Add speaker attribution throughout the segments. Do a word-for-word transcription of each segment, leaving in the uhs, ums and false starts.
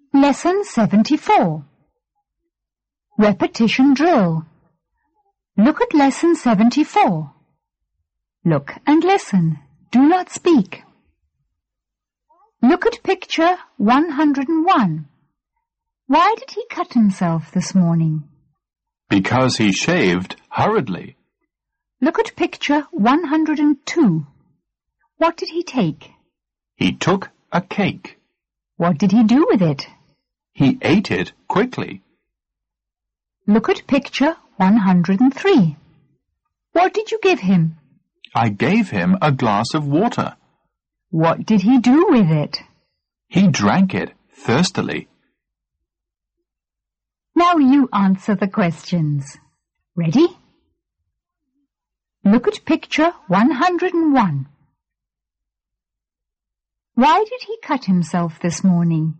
Speaker 1: Lesson seventy-four. Repetition drill. Look at lesson seventy-four. Look and listen. Do not speak. Look at picture one hundred and one. Why did he cut himself this morning?
Speaker 2: Because he shaved hurriedly.
Speaker 1: Look at picture one hundred and two. What did he take?
Speaker 2: He took a cake.
Speaker 1: What did he do with it?
Speaker 2: He ate it quickly.
Speaker 1: Look at picture one hundred and three. What did you give him?
Speaker 2: I gave him a glass of water.
Speaker 1: What did he do with it?
Speaker 2: He drank it thirstily.
Speaker 1: Now you answer the questions. Ready? Look at picture one hundred and one. Why did he cut himself this morning?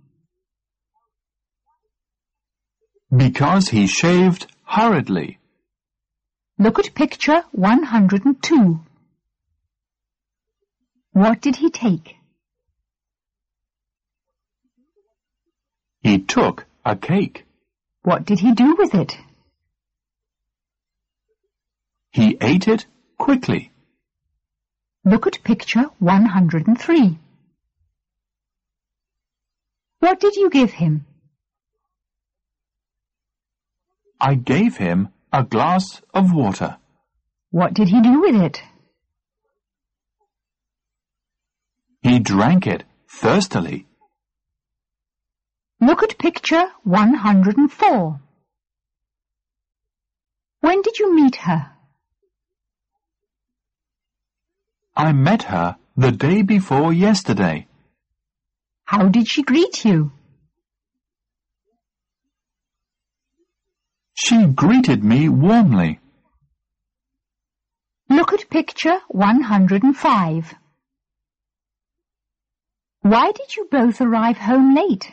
Speaker 2: Because he shaved hurriedly.
Speaker 1: Look at picture one hundred and two. What did he take?
Speaker 2: He took a cake.
Speaker 1: What did he do with it?
Speaker 2: He ate it quickly.
Speaker 1: Look at picture one hundred and three. What did you give him?
Speaker 2: I gave him a glass of water.
Speaker 1: What did he do with it?
Speaker 2: He drank it thirstily.
Speaker 1: Look at picture one hundred and four. When did you meet her?
Speaker 2: I met her the day before yesterday.
Speaker 1: How did she greet you?
Speaker 2: She greeted me warmly.
Speaker 1: Look at picture one hundred and five. Why did you both arrive home late?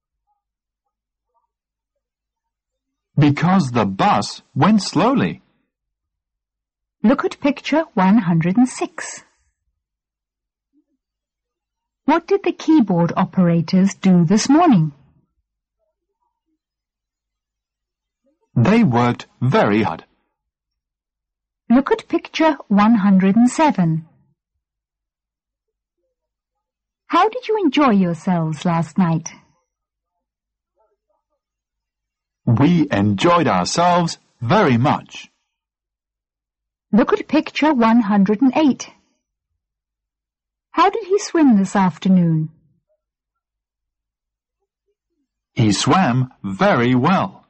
Speaker 2: Because the bus went slowly.
Speaker 1: Look at picture one hundred and six. What did the keyboard operators do this morning?
Speaker 2: They worked very hard.
Speaker 1: Look at picture one hundred and seven. How did you enjoy yourselves last night?
Speaker 2: We enjoyed ourselves very much.
Speaker 1: Look at picture one hundred and eight. How did he swim this afternoon?
Speaker 2: He swam very well.